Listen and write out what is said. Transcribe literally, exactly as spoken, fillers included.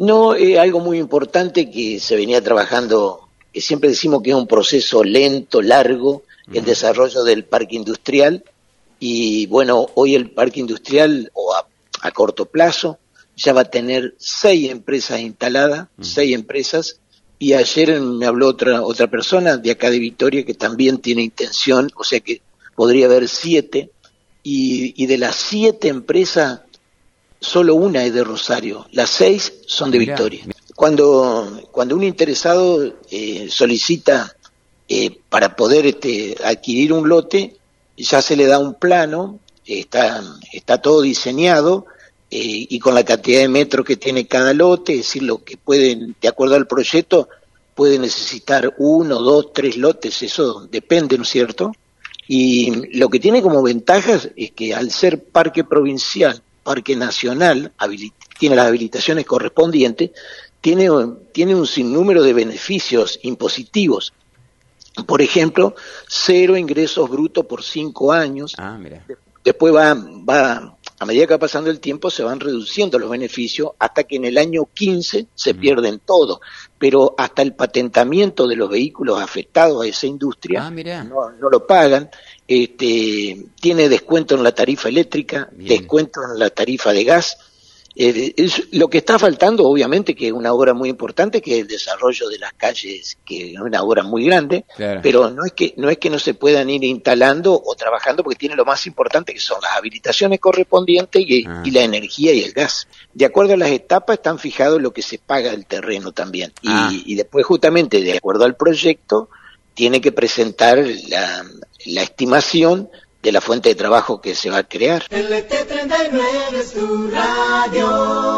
No, es algo muy importante que se venía trabajando, que siempre decimos que es un proceso lento, largo, uh-huh. el desarrollo del parque industrial, y bueno, hoy el parque industrial, o a, a corto plazo, ya va a tener seis empresas instaladas, uh-huh. seis empresas, y ayer me habló otra otra persona de acá de Victoria que también tiene intención, o sea que podría haber siete, y, y de las siete empresas, solo una es de Rosario, las seis son de Mirá. Victoria. Cuando, cuando un interesado eh, solicita eh, para poder este, adquirir un lote, ya se le da un plano, está, está todo diseñado, eh, y con la cantidad de metros que tiene cada lote, es decir, lo que pueden, de acuerdo al proyecto, puede necesitar uno, dos, tres lotes, eso depende, ¿no es cierto? Y lo que tiene como ventajas es que al ser parque provincial, parque nacional, habilit- tiene las habilitaciones correspondientes, tiene, tiene un sinnúmero de beneficios impositivos. Por ejemplo, cero ingresos brutos por cinco años. Ah, mira. Después va, va, a medida que va pasando el tiempo, se van reduciendo los beneficios hasta que en el año quince se uh-huh. pierden todo. Pero hasta el patentamiento de los vehículos afectados a esa industria ah, no, no lo pagan. Este, tiene descuento en la tarifa eléctrica, Bien. descuento en la tarifa de gas. Eh, es, lo que está faltando, obviamente, que es una obra muy importante, que es el desarrollo de las calles, que es una obra muy grande, claro. pero no es que no es que no se puedan ir instalando o trabajando, porque tiene lo más importante, que son las habilitaciones correspondientes y, ah. y la energía y el gas. De acuerdo a las etapas están fijados lo que se paga del terreno también. Y, ah. y después, justamente, de acuerdo al proyecto, tiene que presentar la, la estimación de la fuente de trabajo que se va a crear. L T treinta y nueve es tu radio.